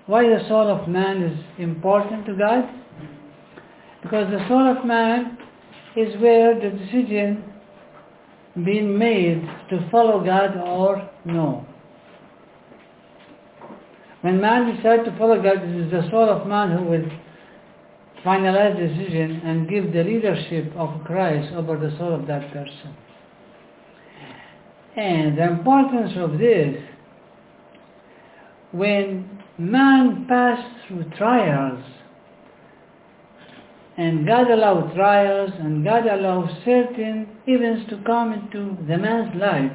why the soul of man is important to God? Because the soul of man is where the decision being made to follow God or no. When man decides to follow God, it is the soul of man who will finalize the decision and give the leadership of Christ over the soul of that person. And the importance of this, when man passed through trials, and God allowed trials, and God allowed certain events to come into the man's life,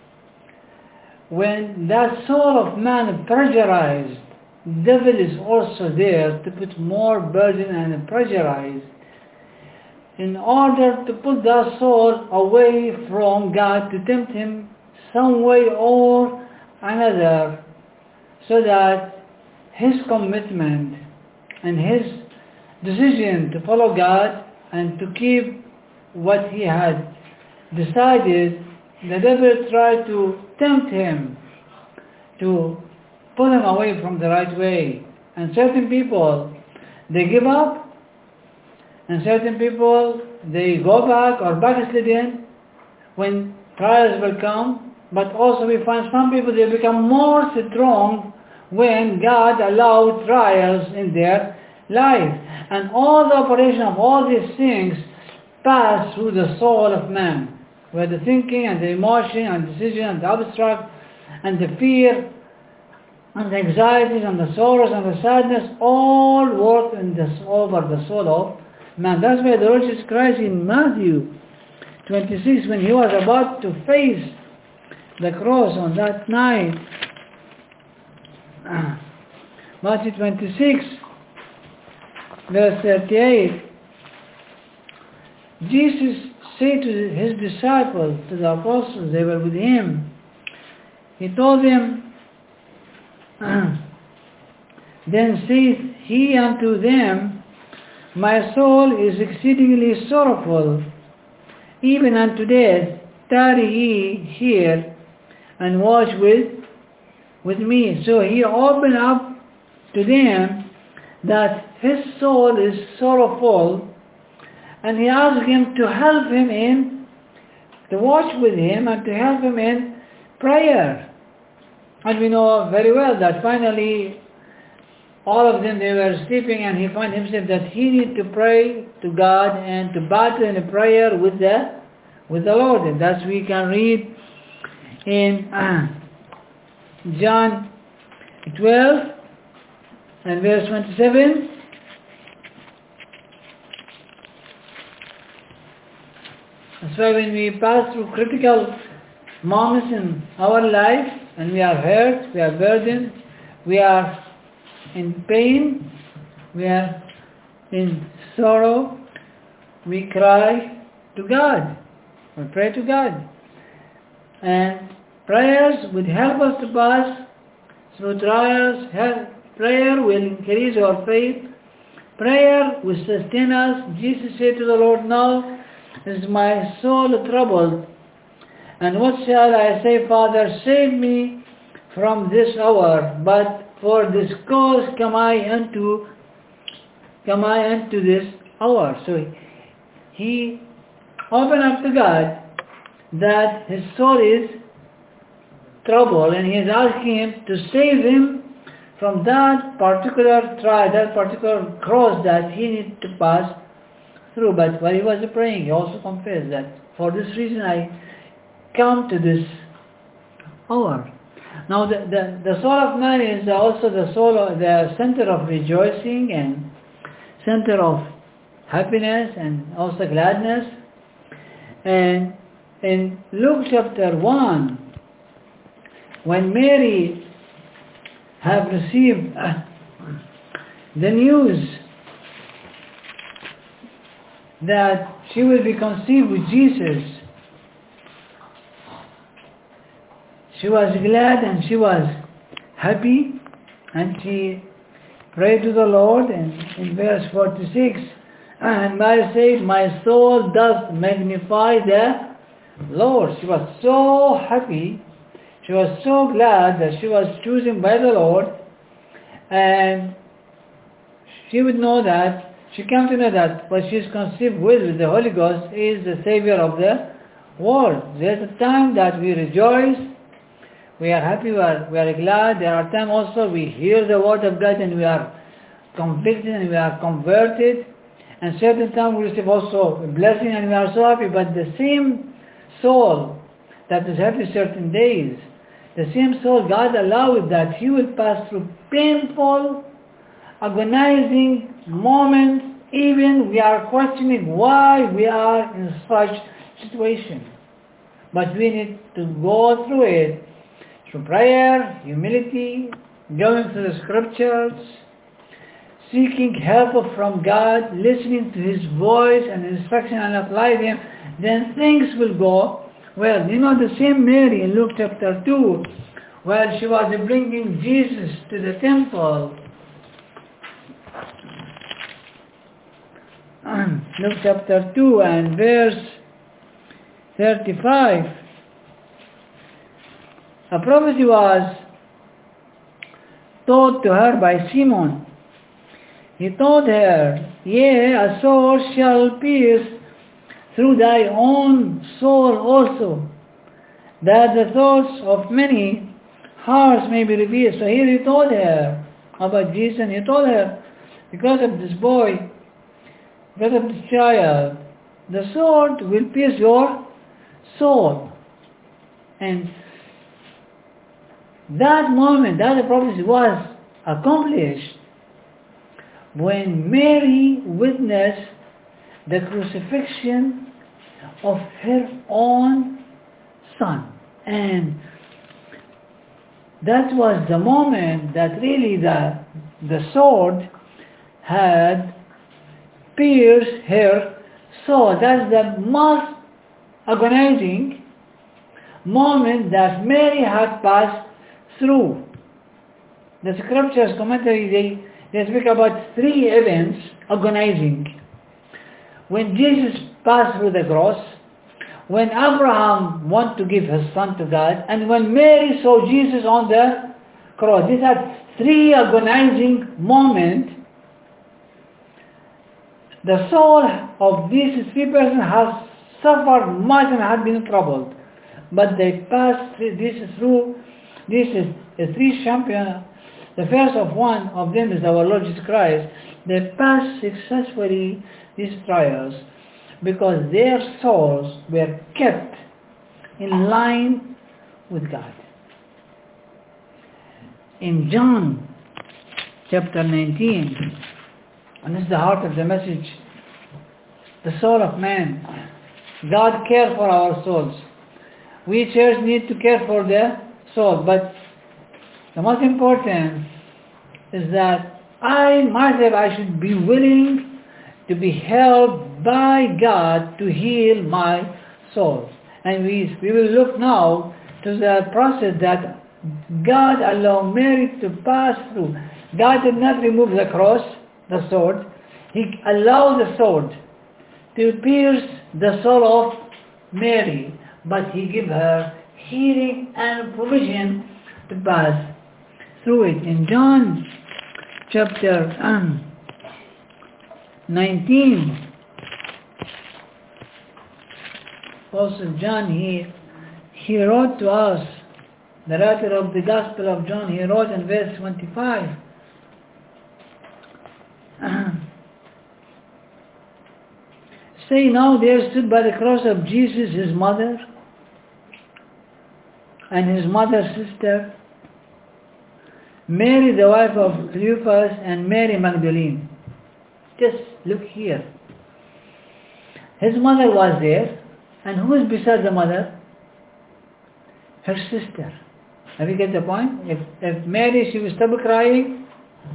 when that soul of man pressurized, devil is also there to put more burden and pressurize in order to put that soul away from God, to tempt him some way or another, so that his commitment and his decision to follow God and to keep what he had decided, the devil tried to tempt him to pull him away from the right way. And certain people, they give up, and certain people, they go back or backslidden when trials will come. But also we find some people, they become more strong when God allowed trials in their life. And all the operation of all these things pass through the soul of man, where the thinking and the emotion and decision and the abstract and the fear and the anxieties and the sorrows and the sadness all work over the soul of man. That's why the Lord Jesus Christ in Matthew 26, when he was about to face the cross on that night, Matthew 26, verse 38, Jesus said to his disciples, to the apostles, they were with him, he told them, then saith he unto them, my soul is exceedingly sorrowful, even unto death. Tarry ye here and watch with me. So he opened up to them that his soul is sorrowful, and he asked him to help him to watch with him and to help him in prayer. And we know very well that finally all of them, they were sleeping, and he found himself that he needed to pray to God and to battle in a prayer with the Lord. And that's we can read in John 12 and verse 27. That's why when we pass through critical moments in our life, and we are hurt, we are burdened, we are in pain, we are in sorrow, we cry to God, we pray to God. And prayers would help us to pass through trials. Prayer will increase our faith. Prayer will sustain us. Jesus said to the Lord, now is my soul troubled, and what shall I say, Father, save me from this hour? But for this cause come I unto this hour. So he opened up to God that his soul is troubled, and he is asking him to save him from that particular trial, that particular cross that he needs to pass through. But while he was praying, he also confessed that for this reason I come to this hour. Now the soul of man is also the center of rejoicing and center of happiness and also gladness. And in Luke chapter 1, when Mary have received the news that she will be conceived with Jesus, she was glad and she was happy, and she prayed to the Lord. And in verse 46, and Mary said, my soul doth magnify the Lord. She was so happy, she was so glad that she was chosen by the Lord, and she would know that, she came to know that what she is conceived with the Holy Ghost is the Savior of the world. There's a time that we rejoice, we are happy, we are glad. There are times also we hear the word of God and we are convicted and we are converted. And certain times we receive also a blessing and we are so happy. But the same soul that is happy certain days, the same soul God allowed that he will pass through painful, agonizing moments. Even we are questioning why we are in such situation. But we need to go through it through prayer, humility, going through the scriptures, seeking help from God, listening to His voice and instruction and apply them. Then things will go well. You know, the same Mary in Luke chapter 2, while she was bringing Jesus to the temple, Luke chapter 2 and verse 35, a prophecy was taught to her by Simon. He told her, Yea, a sword shall pierce through thy own soul also, that the thoughts of many hearts may be revealed. So here he told her about Jesus, and he told her, because of this boy, because of this child, the sword will pierce your soul. And that moment, that prophecy was accomplished when Mary witnessed the crucifixion of her own son. And that was the moment that really the sword had pierced her soul. That's the most agonizing moment that Mary had passed through. The scriptures commentary, they speak about three events agonizing. When Jesus passed through the cross, when Abraham wanted to give his son to God, and when Mary saw Jesus on the cross. These are three agonizing moments. The soul of these three persons has suffered much and had been troubled. But they passed through. This is the three champions. The first of one of them is our Lord Jesus Christ. They passed successfully these trials because their souls were kept in line with God. In John chapter 19, and this is the heart of the message, the soul of man. God cares for our souls. We church need to care for the soul, but the most important is that I should be willing to be helped by God to heal my soul. And we will look now to the process that God allowed Mary to pass through. God did not remove the cross, the sword. He allowed the sword to pierce the soul of Mary, but He gave her healing and provision to pass through it. In John chapter 19, Apostle John, he wrote to us, the writer of the Gospel of John, he wrote in verse 25, say, now there stood by the cross of Jesus his mother and his mother's sister, Mary the wife of Cleophas and Mary Magdalene. Just look here. His mother was there, and who is beside the mother? Her sister. Have you get the point? If Mary, she will stop crying,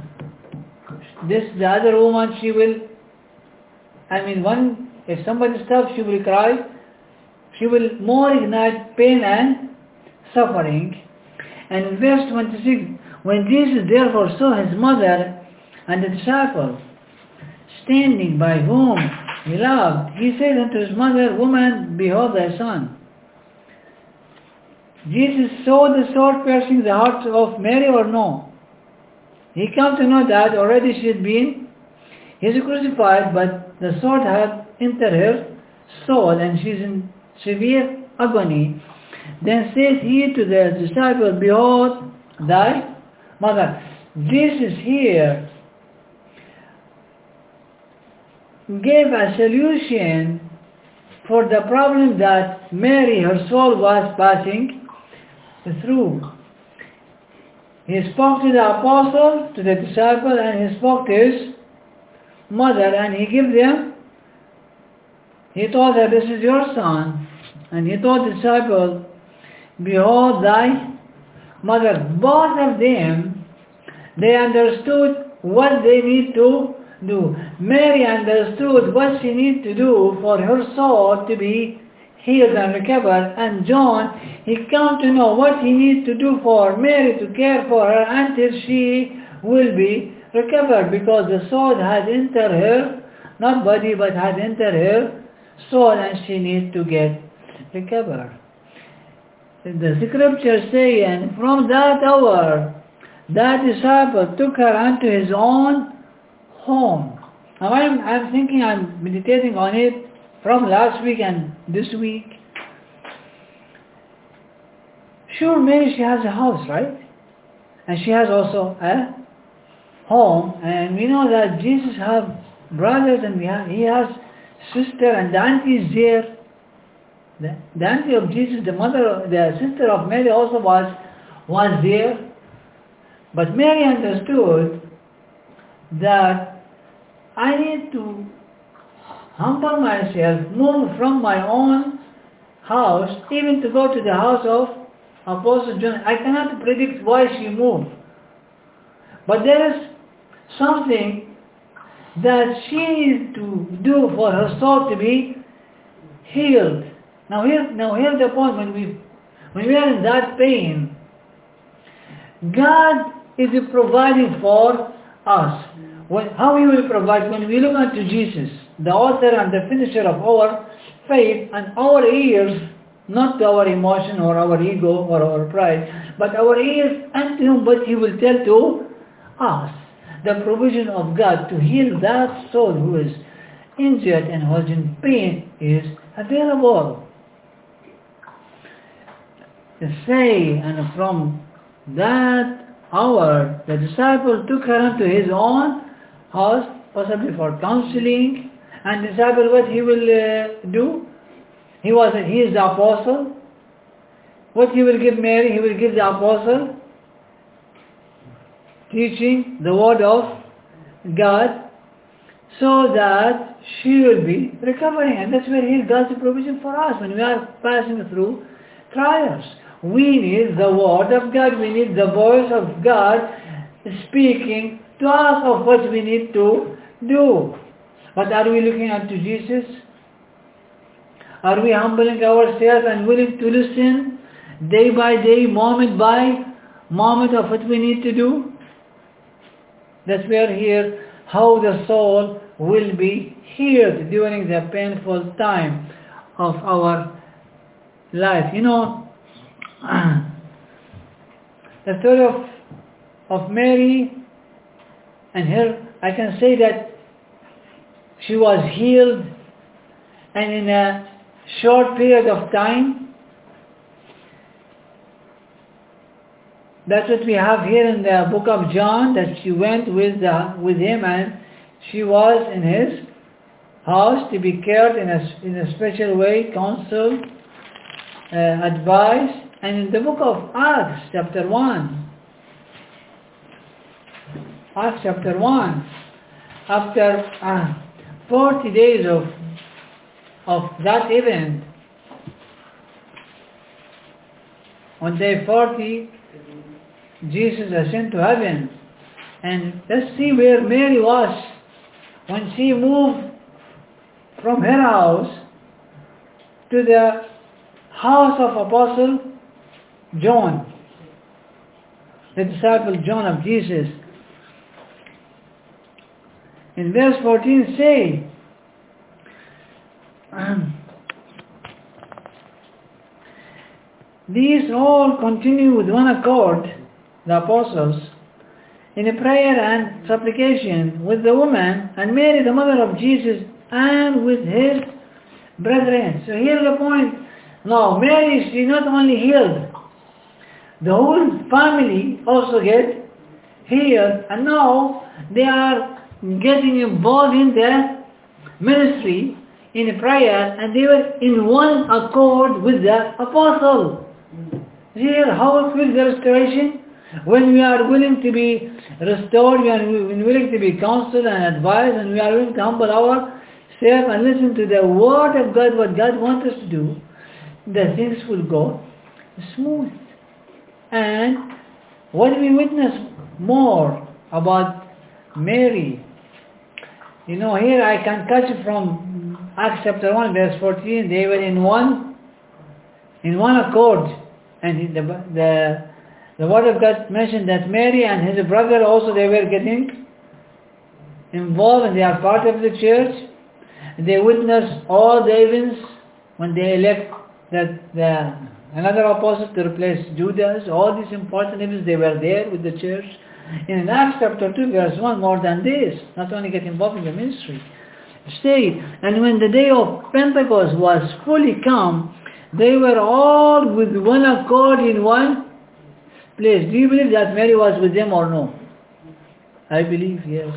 the other woman, she will, if somebody stops, she will cry. She will more ignite pain and suffering. And in verse 26, when Jesus therefore saw his mother and the disciple standing by whom he loved, he said unto his mother, Woman, behold thy son. Jesus saw the sword piercing the heart of Mary or no? he come to know that already he's crucified, but the sword had entered her soul and she's in severe agony. Then says he to the disciple, behold thy mother. Jesus here gave a solution for the problem that Mary, her soul, was passing through. He spoke to the apostle, to the disciple, and he spoke to his mother, and he told her, this is your son. And he told the disciple, behold thy mother. Both of them, they understood what they need to do. Mary understood what she needs to do for her soul to be healed and recovered. And John, he come to know what he needs to do for Mary to care for her until she will be recovered, because the sword had entered her, not body, but had entered her soul, and she needs to get recovered. The scriptures say, and from that hour, that disciple took her unto his own home. Now I'm thinking, I'm meditating on it from last week and this week. Sure, Mary, she has a house, right? And she has also a home. And we know that Jesus have brothers, and he has sister, and the auntie is there. The auntie of Jesus, the sister of Mary also was there. But Mary understood that I need to humble myself, move from my own house, even to go to the house of Apostle John. I cannot predict why she moved. But there is something that she needs to do for her soul to be healed. Now here's the point. When we are in that pain, God is providing for us. How He will provide? When we look unto Jesus, the author and the finisher of our faith, and our ears, not to our emotion or our ego or our pride, but our ears unto Him, what He will tell to us. The provision of God to heal that soul who is injured and who is in pain is available. Say, and from that hour, the disciple took her unto his own house, possibly for counseling. And the disciple, what he will do? He is the apostle. What he will give Mary? He will give the apostle teaching the word of God, so that she will be recovering. And that's where He does the provision for us when we are passing through trials. We need the word of God. We need the voice of God speaking to us of what we need to do. But are we looking unto Jesus? Are we humbling ourselves and willing to listen day by day, moment by moment of what we need to do? That's where here how the soul will be healed during the painful time of our life. You know, the story of Mary and her, I can say that she was healed, and in a short period of time. That's what we have here in the book of John, that she went with him, and she was in his house to be cared in a special way, counseled, advised. And in the book of Acts chapter 1, after 40 days of that event, on day 40, Jesus ascended to heaven. And let's see where Mary was when she moved from her house to the house of Apostle John, the disciple John of Jesus. In verse 14 say, these all continue with one accord, the apostles, in a prayer and supplication with the woman and Mary, the mother of Jesus, and with his brethren. So here's the point. Now, Mary, she not only healed, the whole family also get healed, and now they are getting involved in the ministry, in prayer, and they were in one accord with the apostle. Here, how it will the restoration? When we are willing to be restored, we are willing to be counseled and advised, and we are willing to humble ourselves and listen to the word of God, what God wants us to do, the things will go smooth. And what we witness more about Mary, here I can catch it from Acts chapter 1 verse 14, they were in one accord. And the word of God mentioned that Mary and his brother also, they were getting involved and they are part of the church. They witnessed all the events when they elect another apostle to replace Judas. All these important events, they were there with the church. In Acts chapter 2 verse 1, more than this, not only get involved in the ministry. Stay. And when the day of Pentecost was fully come, they were all with one accord in one place. Do you believe that Mary was with them or no? I believe, yes.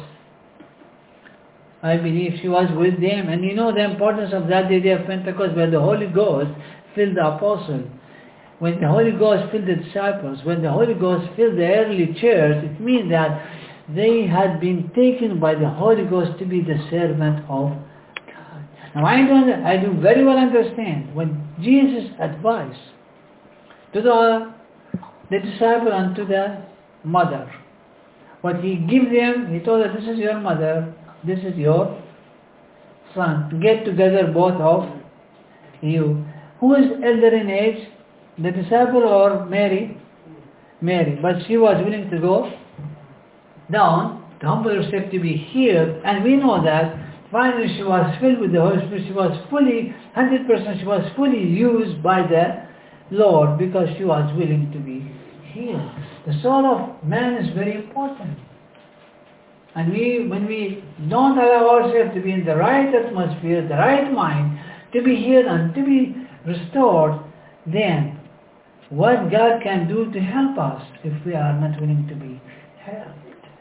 I believe she was with them. And you know the importance of that day of Pentecost, where the Holy Ghost filled the apostles. When the Holy Ghost filled the disciples, when the Holy Ghost filled the early church, it means that they had been taken by the Holy Ghost to be the servant of God. Now I do very well understand when Jesus advised to the disciple and to the mother, what he gave them, he told them, this is your mother, this is your son. Get together both of you. Who is elder in age? The disciple or Mary? Mary. But she was willing to go down to humble herself to be healed. And we know that finally she was filled with the Holy Spirit. She was fully, 100%, she was fully used by the Lord because she was willing to be healed. The soul of man is very important. And when we don't allow ourselves to be in the right atmosphere, the right mind, to be healed and to be restored, then what God can do to help us if we are not willing to be helped.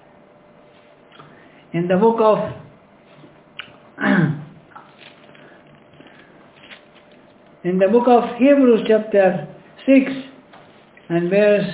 In the book of Hebrews chapter 6 and verse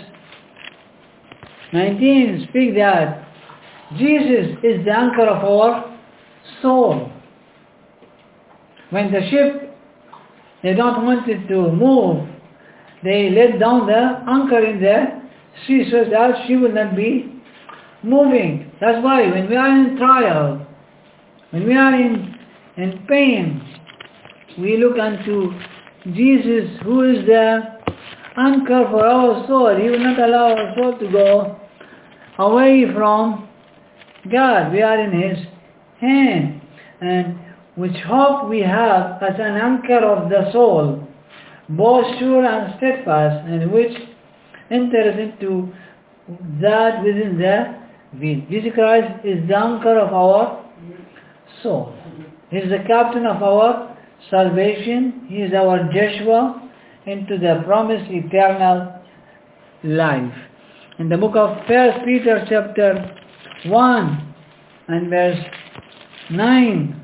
19 speak that Jesus is the anchor of our soul. When the ship, they don't want it to move, they let down the anchor in the sea so that she will not be moving. That's why when we are in trial, when we are in pain, we look unto Jesus, who is the anchor for our soul. He will not allow our soul to go away from God. We are in His hand. And which hope we have as an anchor of the soul, both sure and steadfast, and which enters into that within the veil. Jesus Christ is the anchor of our soul. He is the captain of our salvation. He is our Joshua into the promised eternal life. In the book of 1 Peter chapter 1 and verse 9,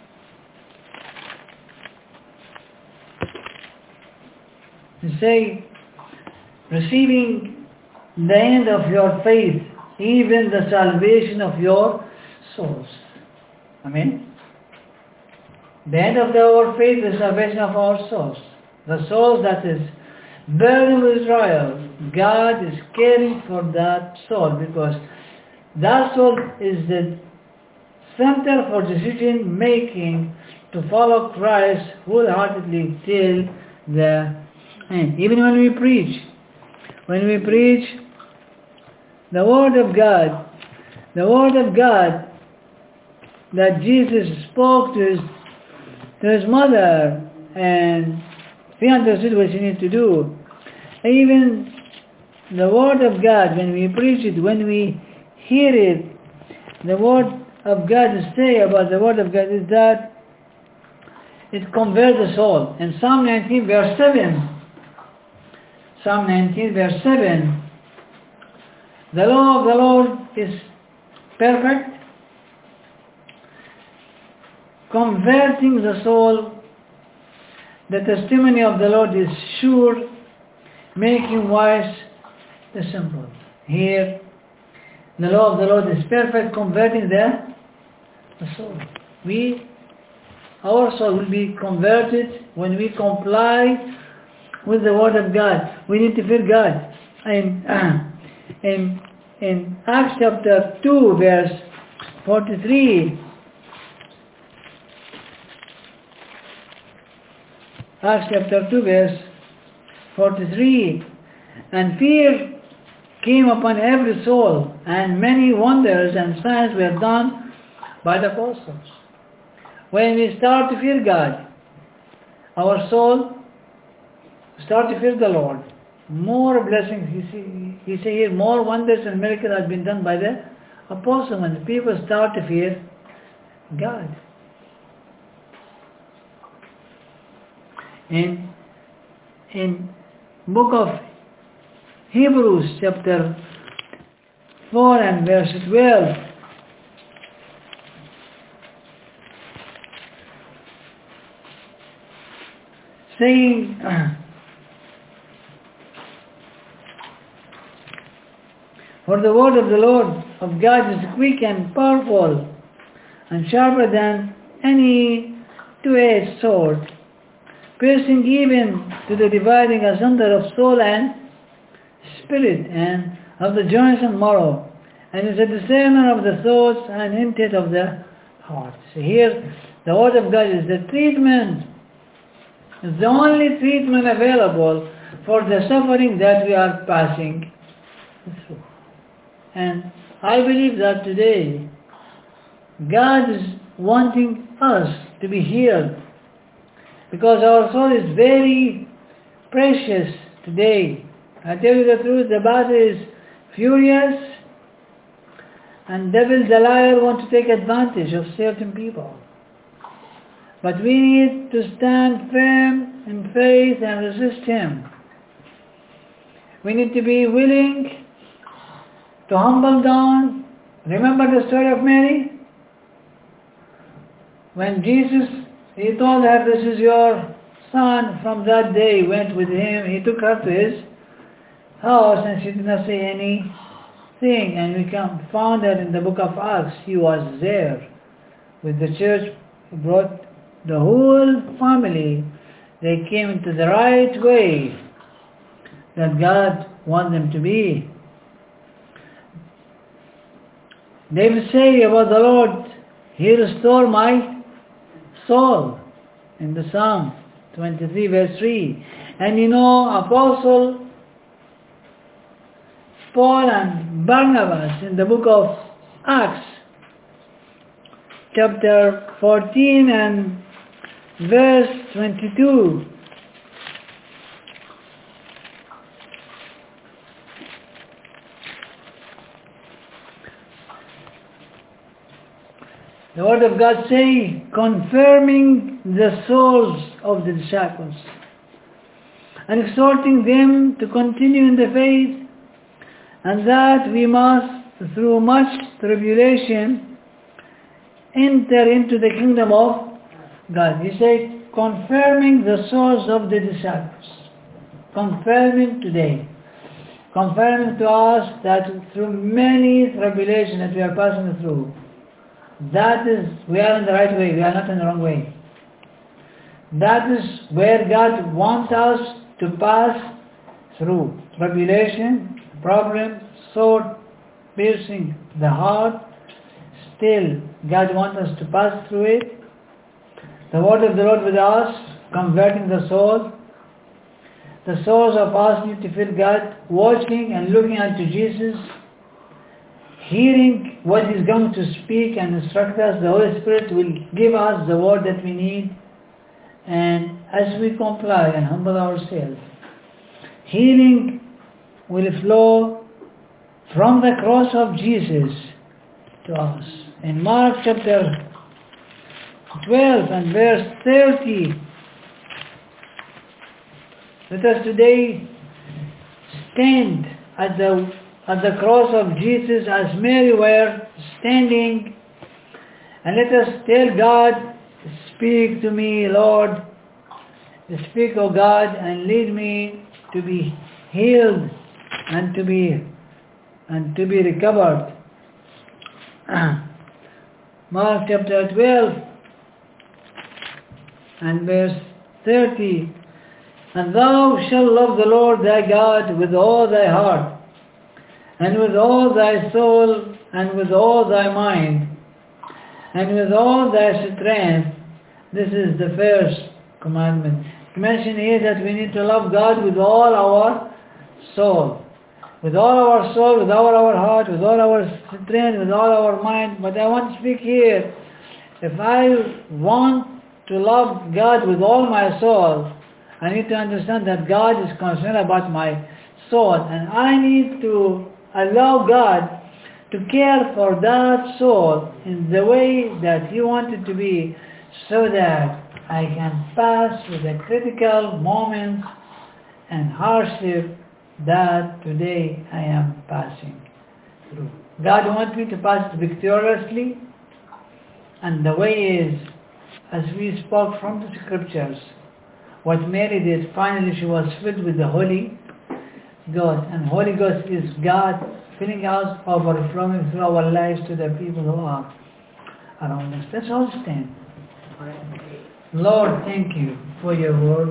you say, receiving the end of your faith, even the salvation of your souls. Amen? The end of our faith is the salvation of our souls. The souls that is burdened with trials, God is caring for that soul, because that soul is the center for decision making to follow Christ wholeheartedly till the end. Even when we preach the Word of God that Jesus spoke to his mother, and he understood what she needed to do. Even the Word of God, when we preach it, when we hear it. The Word of God is say about the Word of God is that it converts the soul. In Psalm 19 verse 7, Psalm 19 verse 7, the law of the Lord is perfect, converting the soul. The testimony of the Lord is sure, making wise the simple. Here, the law of the Lord is perfect, converting the soul. Our soul will be converted when we comply with the Word of God. We need to fear God. In Acts chapter 2 verse 43, Acts chapter 2 verse 43, and fear came upon every soul, and many wonders and signs were done by the apostles. When we start to fear God, our soul start to fear the Lord. More blessings, he say here, more wonders and miracles have been done by the apostles when the people start to fear God. In book of Hebrews chapter 4 and verse 12, saying, for the word of the Lord of God is quick and powerful and sharper than any two-edged sword, piercing even to the dividing asunder of soul and spirit, and of the joints and marrow, and is a discerner of the thoughts and intent of the heart. So here, the Word of God is the treatment, is the only treatment available for the suffering that we are passing through. And I believe that today, God is wanting us to be healed, because our soul is very precious today. I tell you the truth, the battle is furious, and devil, the liar, want to take advantage of certain people. But we need to stand firm in faith and resist him. We need to be willing to humble down. Remember the story of Mary? When Jesus, he told her, this is your son. From that day, he went with him. He took her to his house, and she did not say anything. And we can find that in the book of Acts. He was there with the church. He brought the whole family. They came into the right way that God wanted them to be. David say about the Lord, he restored my soul in the Psalm 23 verse 3. And you know, Apostle Paul and Barnabas in the book of Acts chapter 14 and verse 22. The Word of God say, confirming the souls of the disciples and exhorting them to continue in the faith, and that we must, through much tribulation, enter into the kingdom of God. He said, confirming the souls of the disciples. Confirming today. Confirming to us that through many tribulations that we are passing through, that is, we are in the right way, we are not in the wrong way. That is where God wants us to pass through. Tribulation, problem, sword, piercing the heart. Still, God wants us to pass through it. The word of the Lord with us, converting the soul. The souls of us need to feel God, watching and looking unto Jesus, hearing what He's going to speak and instruct us. The Holy Spirit will give us the word that we need. And as we comply and humble ourselves, healing will flow from the cross of Jesus to us. In Mark chapter 12 and verse 30, let us today stand at the cross of Jesus as Mary were standing, and let us tell God, speak to me, Lord, speak, O God, and lead me to be healed and to be recovered. Mark chapter 12 and verse 30, and thou shalt love the Lord thy God with all thy heart, and with all thy soul, and with all thy mind, and with all thy strength. This is the first commandment. It's mentioned here that we need to love God with all our soul. With all our soul, with all our heart, with all our strength, with all our mind. But I want to speak here, if I want to love God with all my soul, I need to understand that God is concerned about my soul, and I need to allow God to care for that soul in the way that He wanted to be, so that I can pass with the critical moments and hardship that today I am passing through. God wants me to pass victoriously, and the way is, as we spoke from the scriptures, what Mary did, finally she was filled with the Holy Ghost, and Holy Ghost is God filling us, overflowing through our lives to the people who are around us. Let's all stand. Lord, thank you for your word.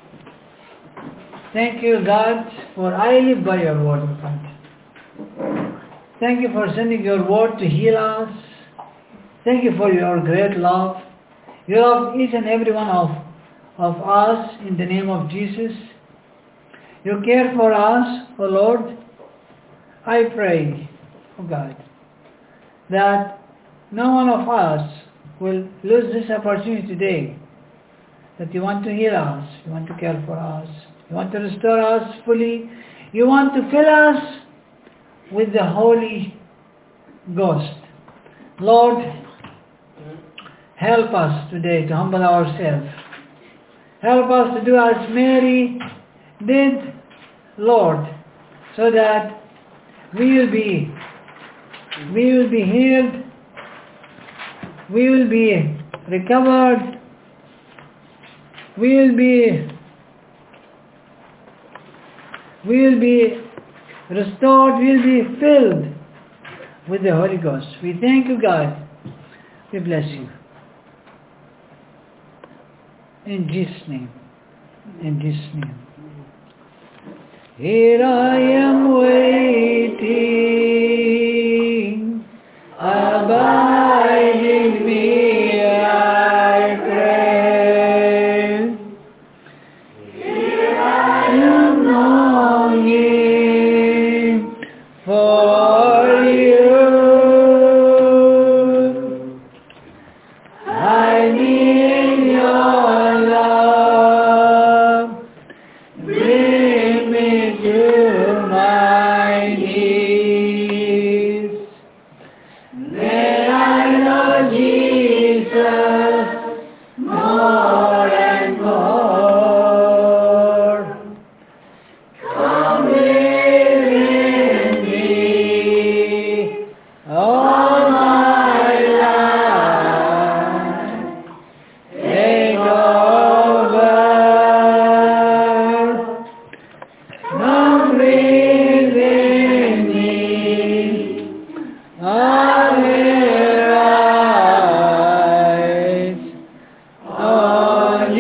Thank you, God, for I live by your word, God. Thank you for sending your word to heal us. Thank you for your great love. You love each and every one of us in the name of Jesus. You care for us, O Lord. I pray, O God, that no one of us will lose this opportunity today, that you want to heal us, you want to care for us, you want to restore us fully, you want to fill us with the Holy Ghost. Lord, help us today to humble ourselves. Help us to do as Mary did, Lord, so that we will be healed, we will be recovered, we will be restored, we will be filled with the Holy Ghost. We thank you, God. We bless you. In Jesus' name. In Jesus' name. Here I am waiting. Abide in me, I pray. Here I am longing for you. I need your love. Bring me to my knees. May I know Jesus more and more. Come live in me all my life. Take over. Come live in me. I will rise on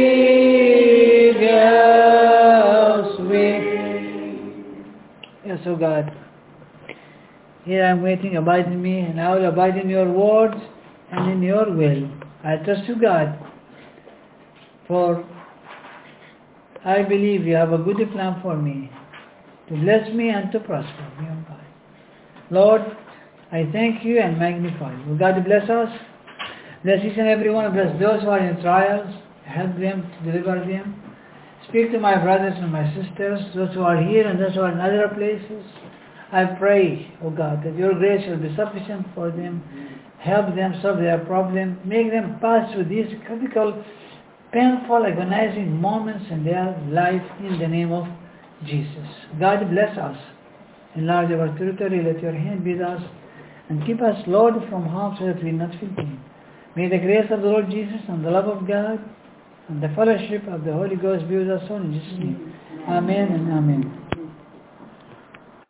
eagle's wing. Yes, O God. Here I am waiting, abide in me, and I will abide in your words and in your will. I trust you, God, for I believe you have a good plan for me, to bless me and to prosper me, O God. Lord, I thank you and magnify you. Will God bless us? Bless each and every one. Bless those who are in trials. Help them to deliver them. Speak to my brothers and my sisters, those who are here and those who are in other places. I pray, O God, that your grace will be sufficient for them. Help them solve their problem. Make them pass through these critical, painful, agonizing moments in their life in the name of Jesus. God bless us. Enlarge our territory. Let your hand be with us. And keep us, Lord, from harm so that we will not feel pain. May the grace of the Lord Jesus and the love of God and the fellowship of the Holy Ghost be with us all in Jesus' name. Amen and amen.